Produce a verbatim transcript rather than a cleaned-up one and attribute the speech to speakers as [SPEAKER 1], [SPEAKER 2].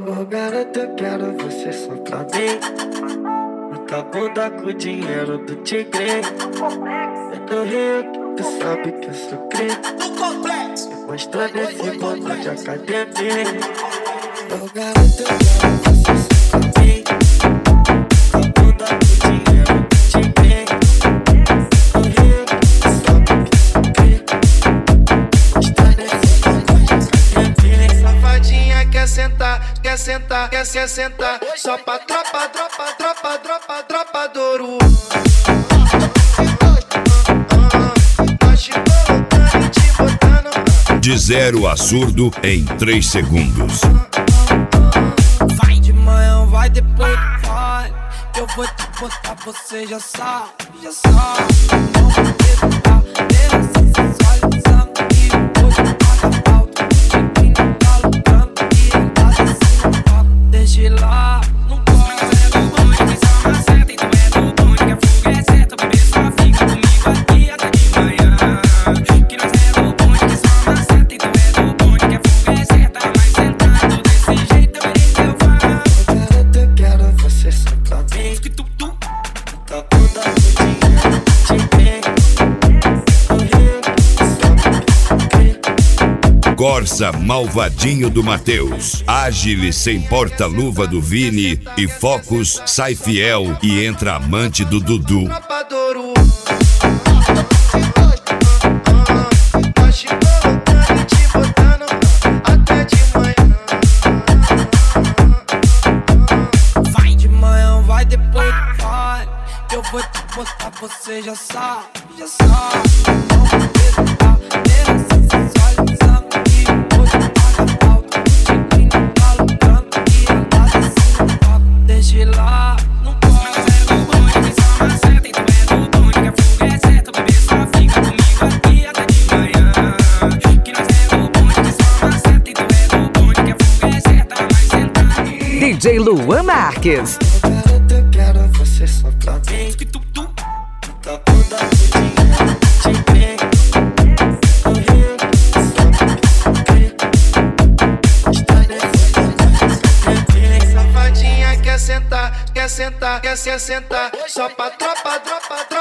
[SPEAKER 1] Ô garota, eu quero você só pra mim. Muita bunda com o dinheiro do tigre. É do Rio que tu sabe que eu sou crente. Mostrando esse bolo de academia. Ô garota, eu quero você só pra mim. Muita bunda com o dinheiro do tigre. É do Rio que tu sabe que eu sou crente. Mostrando esse bolo de academia.
[SPEAKER 2] Safadinha quer sentar, quer sentar, quer se sentar. Só pra tropa, tropa, tropa, tropa, tropa do Ouro.
[SPEAKER 3] De zero a surdo em três segundos.
[SPEAKER 2] Vai de manhã, vai depois do pai. Eu vou te botar, você já sabe, já sabe. Não vou tentar, pela sensualização. E hoje paga falta. Cheguinho tá lutando e ele tá descendo papo. Deixa ele lá, não corre. Tu é do bonde que só maceta. E tu é do bonde que a fuga é certa. O bebê só fica comigo aqui até de manhã. Que nós é do bonde que só maceta. E tu é do bonde que a fuga é certa. Mas sentado desse jeito eu irei que eu faço.
[SPEAKER 1] Ô garota, eu quero você só pra mim.
[SPEAKER 2] Que tu, tu.
[SPEAKER 1] Tá bunda com dinheiro do tigre. É do Rio que tu sabe que eu sou crente.
[SPEAKER 3] Corsa Malvadinho do Matheus, Ágile sem porta-luva do Vini e Focus sai fiel e entra amante do Dudu.
[SPEAKER 2] Tropa do Ouro. Vai de manhã, vai depois do pai. Eu vou te botar, você já sabe, já sabe. Não vou tentar, pela sensualização. E hoje paga falta. Cheguinho tá lutando e ela tá descendo papo. Deixa ele lá, não corre. Tu é do bonde que só maceta. E tu é do bonde que a fuga é certa. O bebê só fica comigo aqui até de manhã. Que nós é do bonde que só maceta. E tu é do bonde que a fuga é certa. Mas sentado.
[SPEAKER 4] D J Luan Marques.
[SPEAKER 1] Ô garota, eu quero você só pra mim.
[SPEAKER 2] Que tu, tu.
[SPEAKER 1] Tá bunda com dinheiro do tigre. É do Rio que tu sabe que eu sou crente. Mostrando esse bolo de academia.
[SPEAKER 2] Safadinha quer sentar, quer sentar, quer se sentar. Só pra tropa, tropa, tropa.